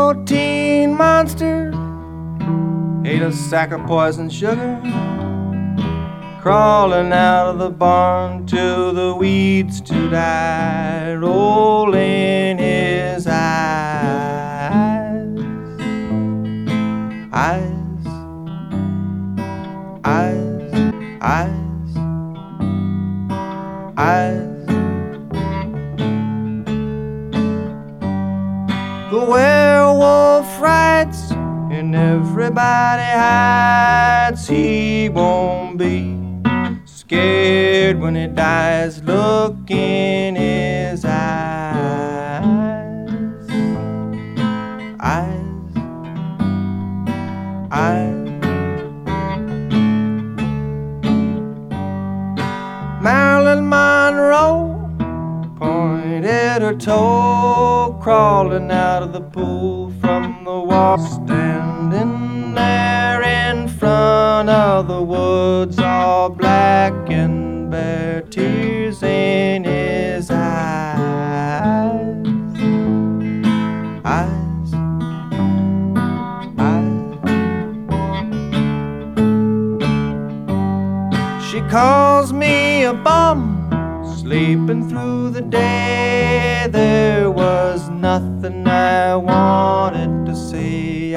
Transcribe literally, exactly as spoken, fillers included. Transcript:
fourteen monsters ate a sack of poison sugar, crawling out of the barn to the weeds to die, rolling his eyes, eyes, eyes, eyes, eyes. The werewolf writes and everybody hides. He won't be scared when he dies. Look in his eyes, eyes, eyes. Marilyn Monroe pointed her toe, crawling out of the pool from the wall, standing there in front of the woods, all black and bare, tears in his eyes, eyes, eyes. She calls me a bum, sleeping through the day. There was nothing I wanted to say.